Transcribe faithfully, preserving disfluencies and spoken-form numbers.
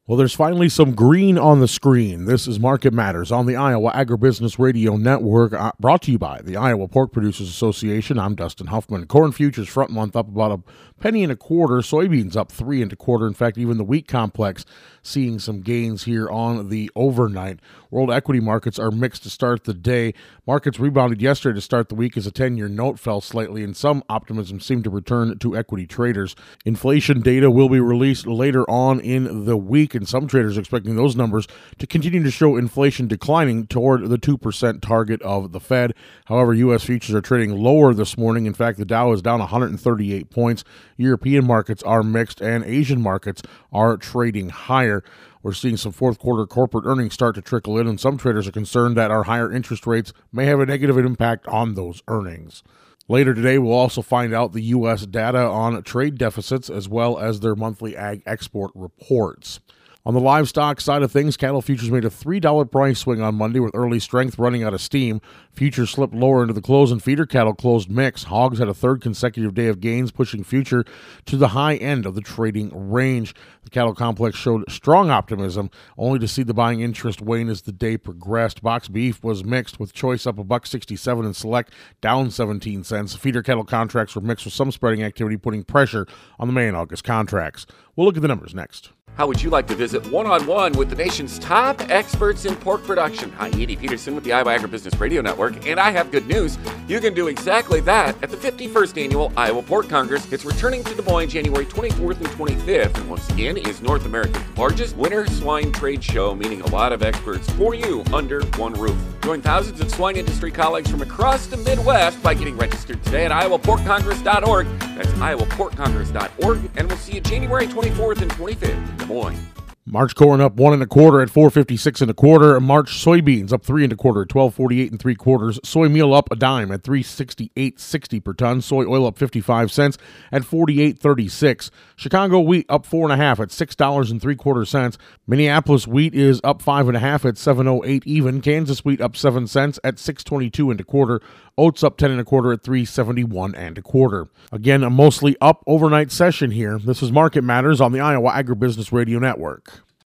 Well, there's finally some green on the screen. This is Market Matters on the Iowa Agribusiness Radio Network, uh, brought to you by the Iowa Pork Producers Association. I'm Dustin Huffman. Corn futures front month up about a penny and a quarter. Soybeans up three and a quarter. In fact, even the wheat complex seeing some gains here on the overnight. World equity markets are mixed to start the day. Markets rebounded yesterday to start the week as a ten-year note fell slightly, and some optimism seemed to return to equity traders. Inflation data will be released later on in the week, and some traders are expecting those numbers to continue to show inflation declining toward the two percent target of the Fed. However, U S futures are trading lower this morning. In fact, the Dow is down one hundred thirty-eight points. European markets are mixed, and Asian markets are trading higher. We're seeing some fourth quarter corporate earnings start to trickle in, and some traders are concerned that our higher interest rates may have a negative impact on those earnings. Later today, we'll also find out the U S data on trade deficits as well as their monthly ag export reports. On the livestock side of things, cattle futures made a three dollars price swing on Monday with early strength running out of steam. Futures slipped lower into the close, and feeder cattle closed mixed. Hogs had a third consecutive day of gains, pushing future to the high end of the trading range. The cattle complex showed strong optimism, only to see the buying interest wane as the day progressed. Box beef was mixed, with choice up a buck sixty-seven and select down seventeen cents. Feeder cattle contracts were mixed with some spreading activity, putting pressure on the May and August contracts. We'll look at the numbers next. How would you like to visit one-on-one with the nation's top experts in pork production? I'm Edie Peterson with the Iowa Agribusiness Radio Network, and I have good news. You can do exactly that at the fifty-first Annual Iowa Pork Congress. It's returning to Des Moines January twenty-fourth and twenty-fifth, and once again is North America's largest winter swine trade show, meaning a lot of experts for you under one roof. Join thousands of swine industry colleagues from across the Midwest by getting registered today at iowa pork congress dot org. That's iowa pork congress dot org, and we'll see you January twenty-fourth and twenty-fifth. Des Moines. March corn up one and a quarter at four fifty-six and a quarter. March soybeans up three and a quarter at twelve forty-eight and three quarters. Soy meal up a dime at three sixty-eight sixty per ton. Soy oil up fifty-five cents at forty-eight thirty-six. Chicago wheat up four and a half at six dollars and three quarter cents. Minneapolis wheat is up five and a half at seven oh eight even. Kansas wheat up seven cents at six twenty-two and a quarter. Oats up ten and a quarter at three seventy-one and a quarter. Again, a mostly up overnight session here. This is Market Matters on the Iowa Agribusiness Radio Network.